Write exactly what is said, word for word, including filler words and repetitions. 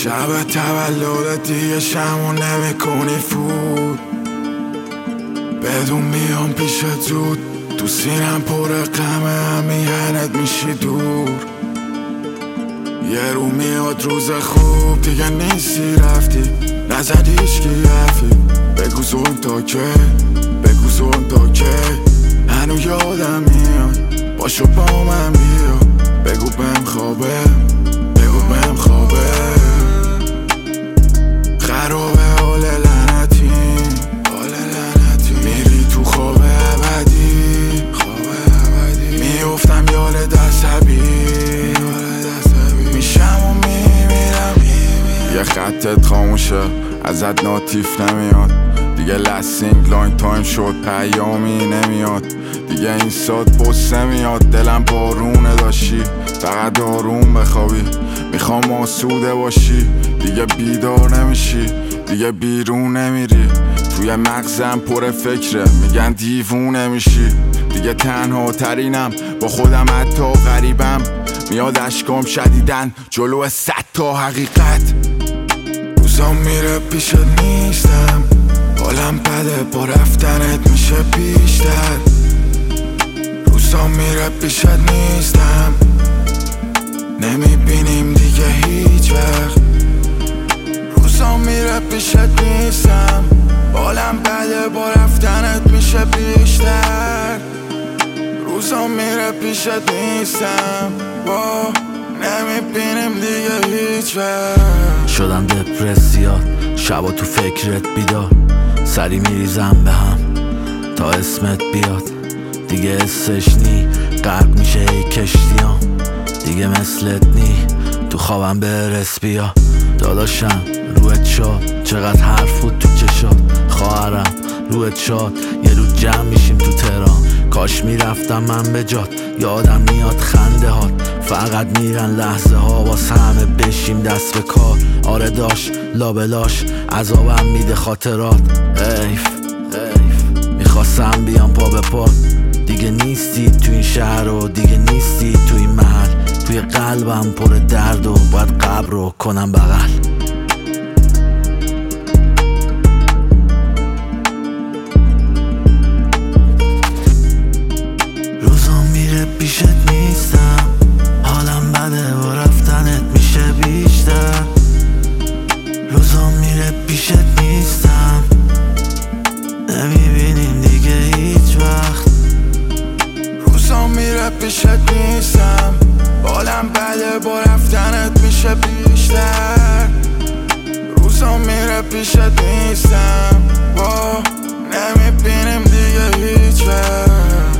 شب تولد دیگه شمون نمی کنی فود، بدون میام پیش زود، تو سینم پر غمه هم میهنت میشی دور. یه رو میاد روز خوب دیگه نیستی رفتی، نزدی هیچکی حرفی، بگو زون تا که بگو زون تا که هنو یادم میاد، باشو با من بیا، بگو بهم خوابه بگو بهم خوابه. خرابه حال لعنتی حال لعنتی، میری تو خواب ابدی خواب ابدی، میافتم یاد عصبی میشم و میمیرم. یه خطت خاموشه ازت ناتیف نمیاد، دیگه لسینگ لاین تایم شد پیامی نمیاد، دیگه این ساد پست نمیاد، دلم بارونه داشتی فقط آروم بخوابی، میخوام آسوده باشی دیگه بیدار نمیشی، دیگه بیرون نمیری، توی مغزم پر فکره میگن دیوونه میشی، دیگه تنها ترینم با خودم حتی غریبم، میاد اشکام شدیدن جلو صد تا حقیقت. روزام میره پیشت نیستم، حالم بده با رفتنت میشه بیشتر. روزام میره پیشت نیستم، نمیبینیم دیگه هیچ وقت. روزام میره پیشت نیستم، حالم بده با رفتنت میشه بیشتر. روزام میره پیشت نیستم، با نمیبینیم دیگه هیچ وقت. شدم دپرسیات شبا تو فکرت بیدار، سری میریزم به هم تا اسمت بیاد، دیگه حسش نی غرق میشه ای کشتیام، دیگه مثلت نی تو خوابم برس بیا. داداشم روت شاد چقدر حرف بود تو چشات، خواهرم روت شاد یه رو جمع میشیم تو تهران، کاش میرفتم من به جات، یادم میاد خنده هات، فقط میرن لحظه ها واسه همه بشیم دست به کار. آره داشت لابلاش عذابم میده خاطرات، ایف ایف میخواستم بیام پا به پا، دیگه نیستی تو این شهر و دیگه نیستی تو این محل، توی قلبم پر درد و باید قبر رو کنم بغل. روزام میره پیشت نیستم، حالم بده و رفتنت میشه بیشتر. روزام میره پیشت نیستم، نمیبینیم دیگه هیچ وقت. روزام میره پیشت نیستم، حالم بده با رفتنت میشه بیشتر. روزام میره پیشت نیستم، با نمیبینیم دیگه هیچ وقت.